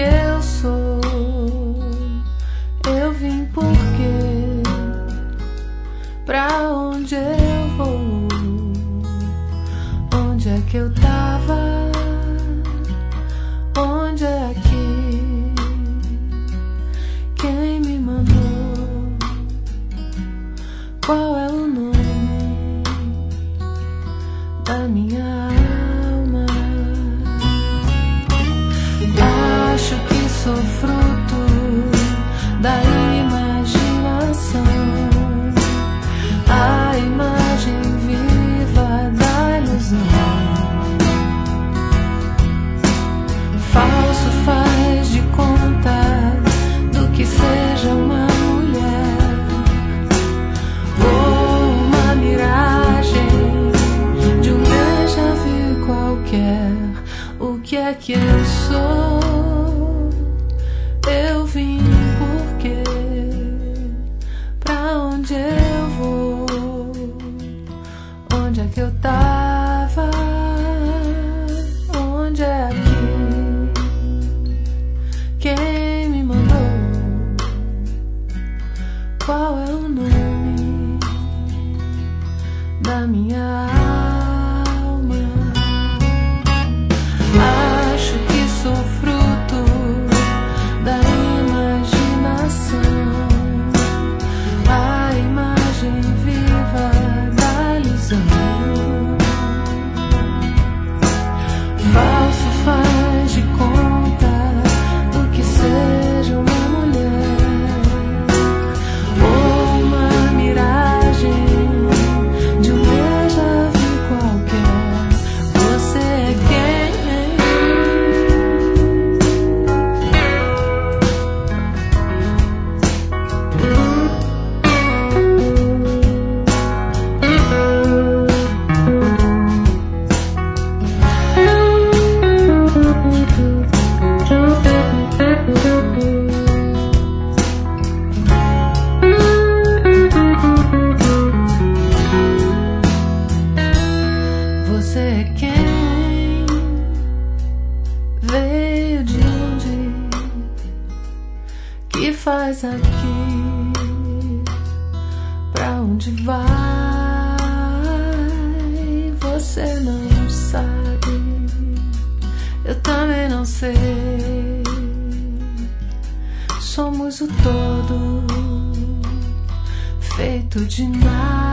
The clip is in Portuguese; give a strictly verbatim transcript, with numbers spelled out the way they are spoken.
eu sou. Eu vim porque pra onde eu vou? Onde é que eu tava? Onde é aqui? Quem me mandou? Qual é o nome da minha alma? Acho que sou fruto da imaginação, a imagem viva da ilusão. Falso faz de conta do que seja uma mulher ou uma miragem de um déjà vu qualquer. O que é que eu sou? Eu vim porque pra onde eu vou? Onde é que eu tava? Onde é aqui? Quem me mandou? Qual é o nome da minha alma? Acho que sou fruto da imaginação, a imagem viva da ilusão. Falso faz de conta do que seja uma mulher ou uma miragem de um déjà vu qualquer. Você é quem? Você é quem? Veio de onde? Que faz aqui? Pra onde vai? Você não sabe, eu também não sei. Somos o todo, feito de nada.